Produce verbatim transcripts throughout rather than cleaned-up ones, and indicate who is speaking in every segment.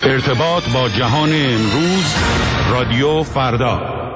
Speaker 1: ارتباط با جهان امروز، رادیو فردا.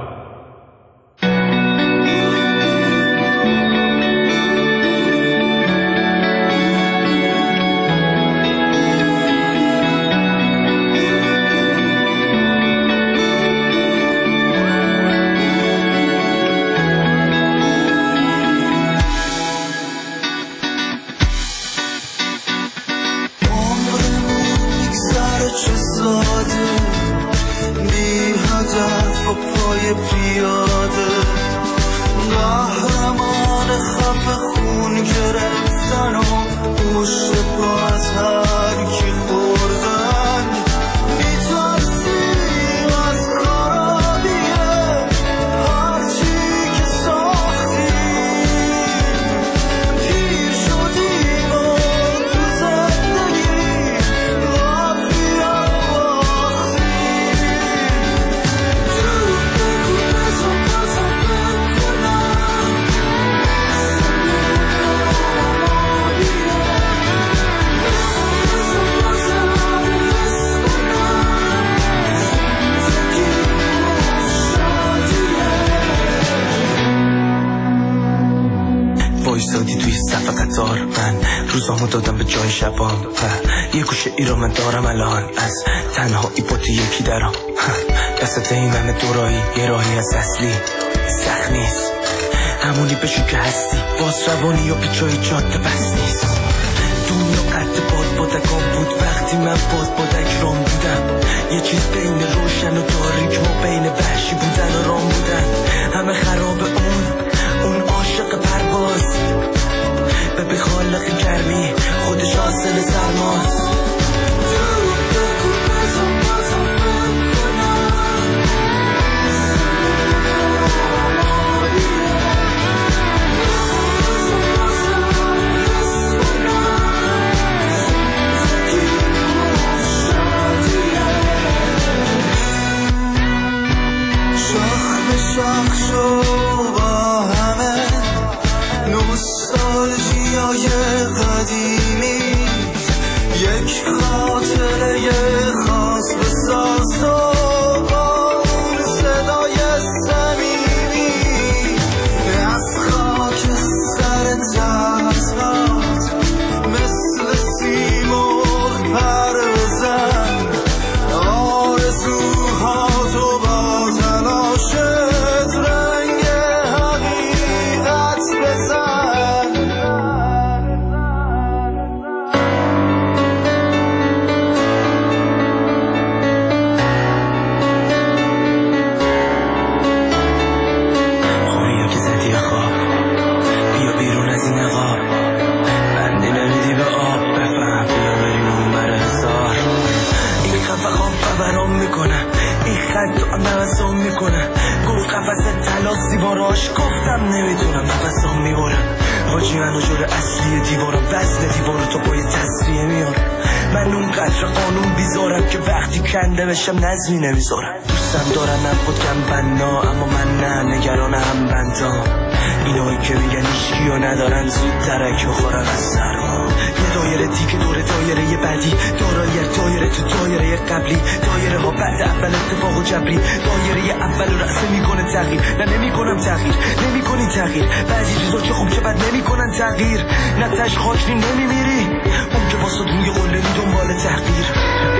Speaker 2: روزامو دادم به جای شبام یه گوشه ای رو من دارم الان از تنهایی پاتی یکی درام دست این همه دورایی یه راهی از اصلی سخت نیست همونی بشو که هستی باز روانی یا پیچای جاده بس نیست دنیا قد باد بادکان بود وقتی من باد بادک رام بودم یه چیز بین روشن و تاریک ما بین وحشی بودن و رام بودن همه خراب اون اون عاشق پرواز به بی خالق گرمی خودش حاصل سرماست شاخ به شاخ شو با همه نوستالژیای قدیمی یک خاطره خاص بساز و با اون صدای صمیمی از خاک سر تحصیلات مثل سیمرغ پر بزن آرزوها تو با تلاشت رنگ حقیقت بزن خونیو که زدی خواب بیا بیرون از این عقاب بندی نمیدی به آب بفهم بیا بریم اون بر هزار این خفه خواب برام میکنه این خط تو نفسام میکنه گفت قفص تلاس دیواراش گفتم نمیتونم نفسام میبرم حاجی من جور اصلی دیوارم وزن دیوارو تو پای تصفیه میارم من اون قدر قانون بیزارم که وقتی کنده بشم نظمی نمیذارم دوستم دارم نبود کم بنا اما من نه نگران هم بندام اینایی که میگن ایشکیو ندارن زود ترک بخورن از سرما یه دایره دیگه دوره دایره یه بعدی دارایی دایره تو دایره قبلی دایره ها بعد اول اتفاق و جبری دایره اول رو رأسه میکنه تغییر نه نمیکنم تغییر نمیکنی تغییر بعضی چیزا که خوب چه بد نمیکنن تغییر نه تش خاک نمیمیری اون که واسه دوی قله می دنبال تغییر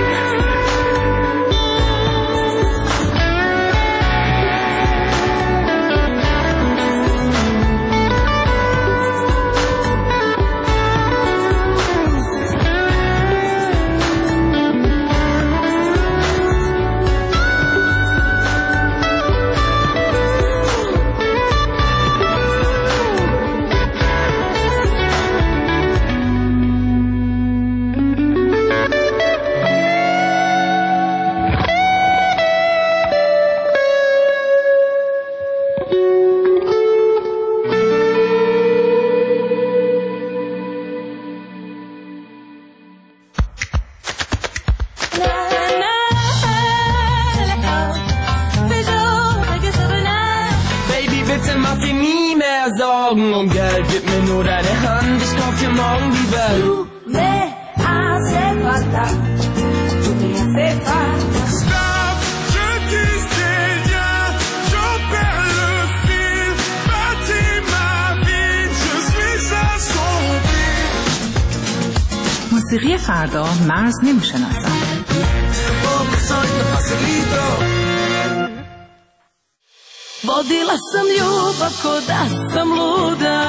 Speaker 3: Augen und Geld, gib mir nur deine Hand, ich kauf dir morgen die Welt.
Speaker 4: Tú me hace falta, tú me hace موسیقی فردا مرز نمیشناسد.
Speaker 5: Vodila sam ljubav ko da sam luda.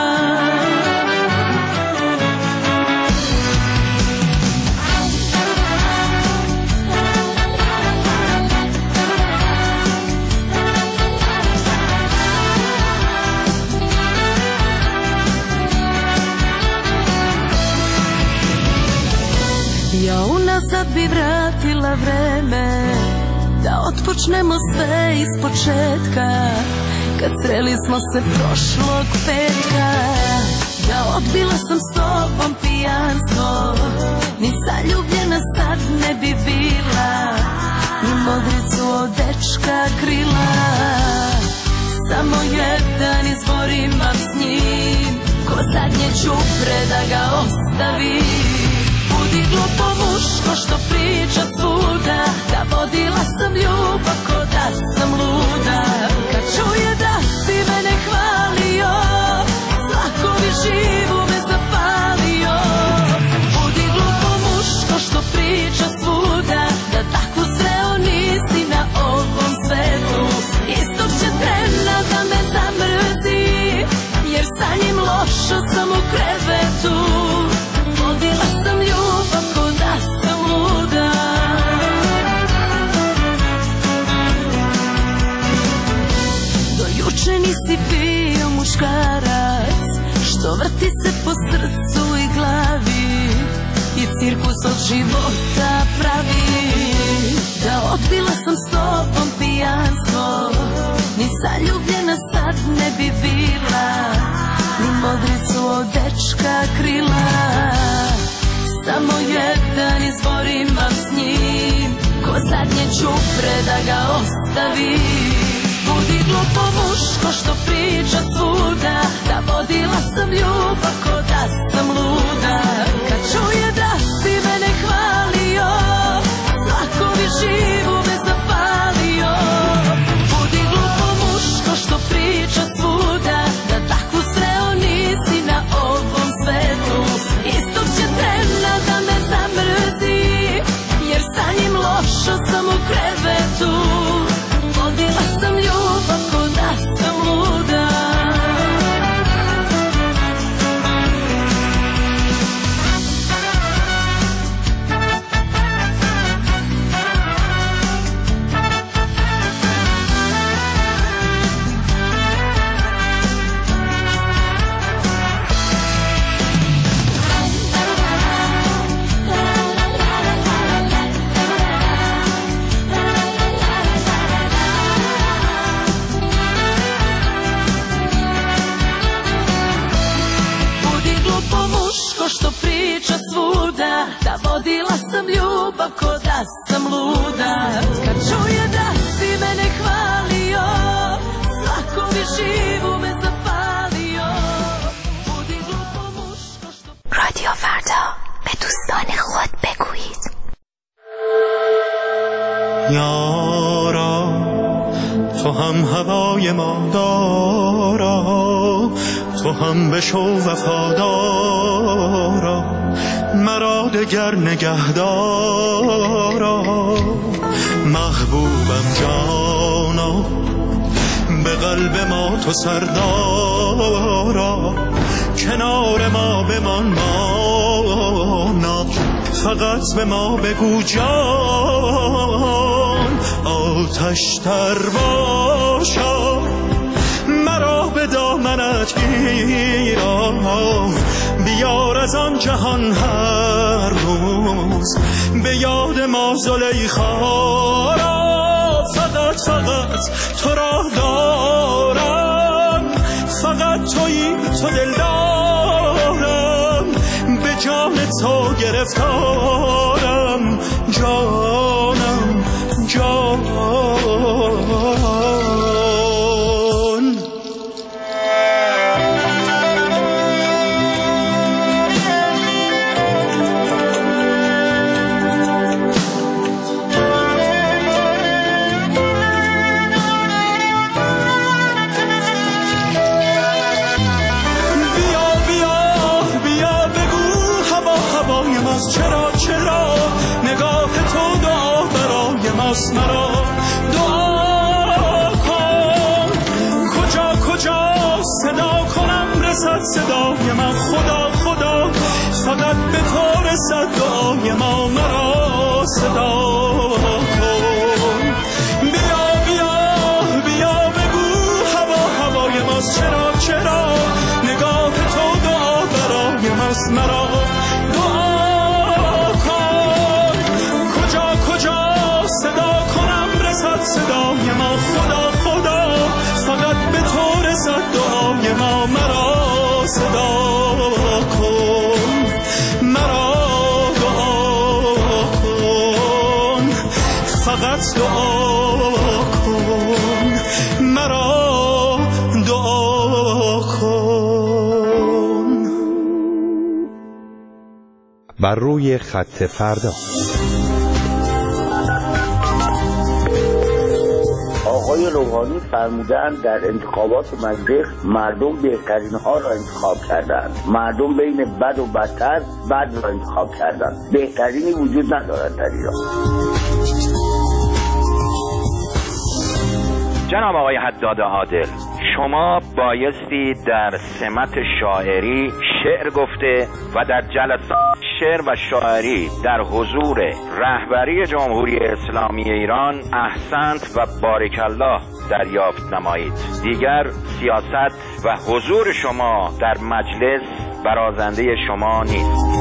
Speaker 5: Ja unazad bi vratila vreme, da otpočnemo sve iz početka, kad sreli smo se prošlog petka. Da odbila sam s tobom pijanstvo, ni zaljubljena sad ne bi bila, ni modricu od dečka krila. Samo jedan izbor imam s njim, ko zadnje čupre da ga ostavim. Budi glupo muško što priča svuda, da vodila sam ljubav ko da sam luda. Kad čuje da si mene hvalio, slakovi živu me zapalio. Budi glupo muško što priča svuda, da takvu sreo nisi na ovom svetu. Istog će trena da me zamrzi, jer sa njim loša sam u krevetu. Vodila sam ljubav ko da sam luda. Do juče nisi bio muškarac, što vrti se po srcu i glavi i cirkus od života pravi. Da odbila sam s tobom pijanstvo, ni zaljubljena sad ne bi bila, ni modricu od dečka krila. Samo jedan izbor imam s njim, ko zadnje čupre da ga ostavi. Budi glupo muško što priča svuda, da vodila sam ljubav ko da sam luda. Kad čuje da si mene hvalio, slakovi živu me zapalio. Budi glupo muško što priča svuda, da takvu sreo nisi na ovom svetu. Istog će trena da me zamrzi, jer sa njim loša sam u krevetu. Vodila sam ljubav ko da sam luda. Što priča svuda, da vodila sam ljubav ko da sam luda. Kad čuje da si mene hvalio, slakovi živu me zapalio. Budi glupo muško što...
Speaker 6: رادیو فردا به دوستان خود بگویید.
Speaker 7: یارا تو هم هوای ما دارا، تو هم بشو وفادارا، مرا دگر نگهدارا. محبوبم جانا، به قلب ما تو سردارا، کنار ما بمان مانا، فقط به ما بگو جان. آتش تر باشا، مرا به دامنت گیرا، بیار از آن جهان هر روز به یاد ما زلیخا را. فقط فقط تو را دارم، فقط تویی تو دل دارم، به جان تو گرفتارم، جانم جان. چرا ماست مرا دعا کن. کجا کجا صدا کنم رسد صدای من خدا خدا فقط به تو رسد دعای ما مرا صدا کن. بیا بیا بیا بگو هوا هوای ماست چرا چرا نگاه تو دعا برای ماست مرا دعا کن. کجا کجا صدا کنم رسد صدای ما خدا خدا فقط به تو رسد دعای ما مرا صدا کن. مرا دعا کن فقط دعا کن مرا دعا کن.
Speaker 8: بر روی خط فردا.
Speaker 9: آقای روحانی فرمودن در انتخابات مجلس مردم بهترین ها را انتخاب کردند. مردم بین بد و بدتر بد را انتخاب کردند. بهترینی وجود ندارد در ایران.
Speaker 10: جناب آقای حداد عادل، شما بایستی در سمت شاعری شعر گفته و در جلسات شعر و شاعری در حضور رهبری جمهوری اسلامی ایران احسنت و بارکالله دریافت نمایید. دیگر سیاست و حضور شما در مجلس برازنده شما نیست.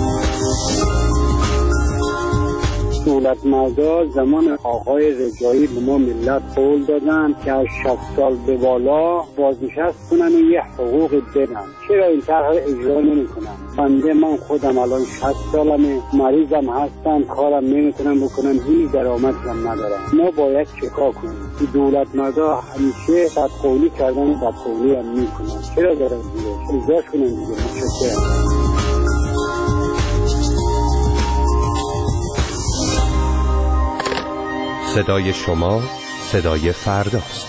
Speaker 11: دولت مردا زمان آقای رجایی به ما ملت قول دادن که از شصت سال به بالا بازنشست کنن و یه حقوق بدن. چرا این طرح اجرا نمی کنن؟ بنده من خودم الان شصت سالمه، مریضم هستم، کارم نمی کنم بکنم، هیچ درآمدی هم ندارم. ما باید چیکار کنیم؟ دولت مردا همیشه بدقولی کردن و بدقولی هم می کنن. چرا دارن دیگه؟ اجراش کنن دیگه. متشکرم.
Speaker 8: صدای شما صدای فرداست.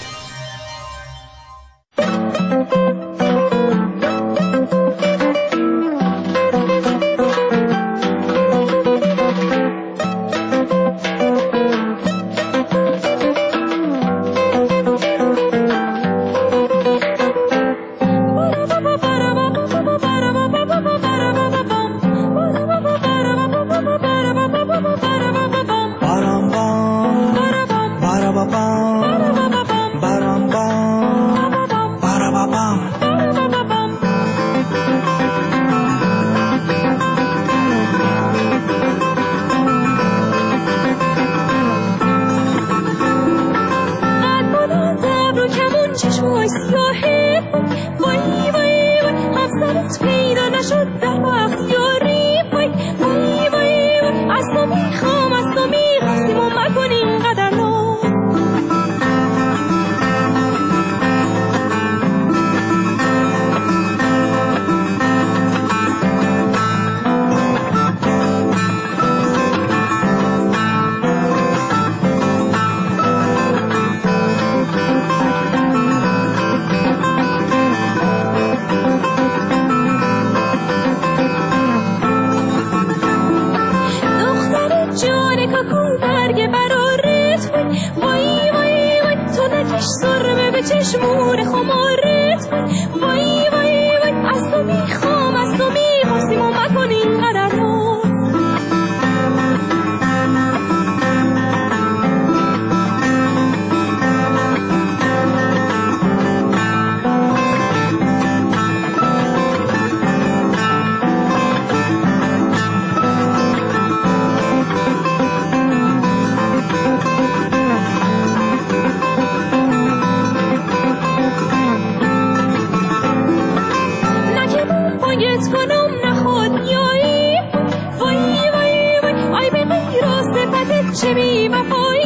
Speaker 5: چشمور خمارت وای وای وای از تو میخوام از تو میخواستیم و مکن اینقدر ناز. چه بی وفایی